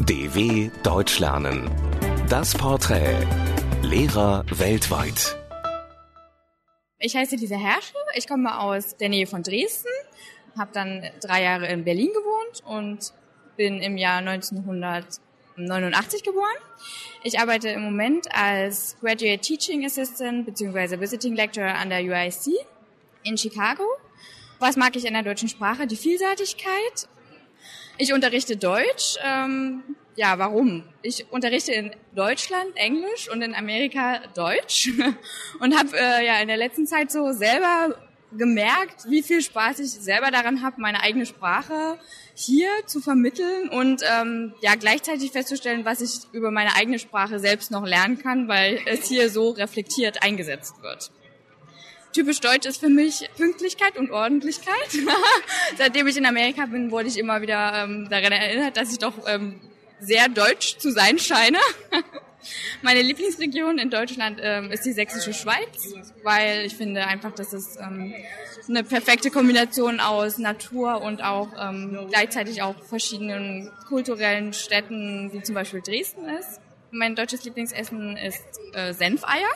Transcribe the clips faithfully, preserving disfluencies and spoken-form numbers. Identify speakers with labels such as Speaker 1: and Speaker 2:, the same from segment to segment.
Speaker 1: D W Deutsch lernen. Das Porträt. Lehrer weltweit.
Speaker 2: Ich heiße Lisa Herschel, ich komme aus der Nähe von Dresden, habe dann drei Jahre in Berlin gewohnt und bin im Jahr neunzehnhundertneunundachtzig geboren. Ich arbeite im Moment als Graduate Teaching Assistant bzw. Visiting Lecturer an der U I C in Chicago. Was mag ich an der deutschen Sprache? Die Vielseitigkeit. Ich unterrichte Deutsch. Ähm, ja, warum? Ich unterrichte in Deutschland Englisch und in Amerika Deutsch und habe äh, ja in der letzten Zeit so selber gemerkt, wie viel Spaß ich selber daran habe, meine eigene Sprache hier zu vermitteln und ähm, ja gleichzeitig festzustellen, was ich über meine eigene Sprache selbst noch lernen kann, weil es hier so reflektiert eingesetzt wird. Typisch deutsch ist für mich Pünktlichkeit und Ordentlichkeit. Seitdem ich in Amerika bin, wurde ich immer wieder ähm, daran erinnert, dass ich doch ähm, sehr deutsch zu sein scheine. Meine Lieblingsregion in Deutschland ähm, ist die Sächsische Schweiz, weil ich finde einfach, dass es ähm, eine perfekte Kombination aus Natur und auch ähm, gleichzeitig auch verschiedenen kulturellen Städten, wie zum Beispiel Dresden ist. Mein deutsches Lieblingsessen ist äh, Senfeier.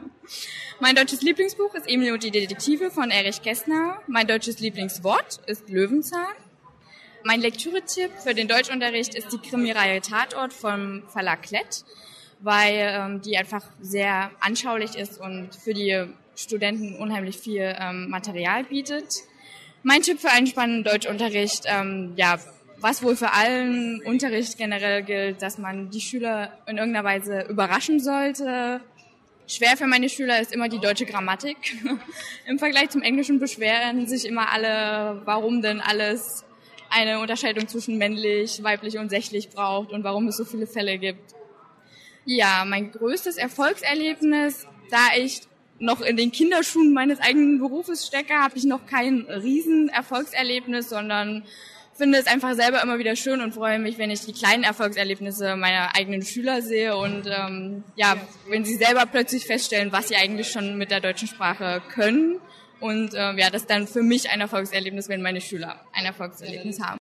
Speaker 2: Mein deutsches Lieblingsbuch ist Emil und die Detektive von Erich Kästner. Mein deutsches Lieblingswort ist Löwenzahn. Mein Lektüretipp für den Deutschunterricht ist die Krimireihe Tatort vom Verlag Klett, weil ähm, die einfach sehr anschaulich ist und für die Studenten unheimlich viel ähm, Material bietet. Mein Tipp für einen spannenden Deutschunterricht, ähm, ja, was wohl für allen Unterricht generell gilt, dass man die Schüler in irgendeiner Weise überraschen sollte. Schwer für meine Schüler ist immer die deutsche Grammatik. Im Vergleich zum Englischen beschweren sich immer alle, warum denn alles eine Unterscheidung zwischen männlich, weiblich und sächlich braucht und warum es so viele Fälle gibt. Ja, mein größtes Erfolgserlebnis, da ich noch in den Kinderschuhen meines eigenen Berufes stecke, habe ich noch kein riesen Erfolgserlebnis, sondern finde es einfach selber immer wieder schön und freue mich, wenn ich die kleinen Erfolgserlebnisse meiner eigenen Schüler sehe und ähm, ja, wenn sie selber plötzlich feststellen, was sie eigentlich schon mit der deutschen Sprache können. Und äh, ja, das ist dann für mich ein Erfolgserlebnis, wenn meine Schüler ein Erfolgserlebnis haben.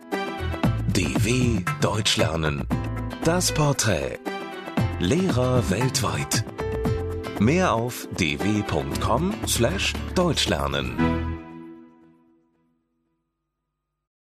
Speaker 1: D W Deutsch lernen. Das Porträt. Lehrer weltweit. Mehr auf d w punkt com slash deutschlernen.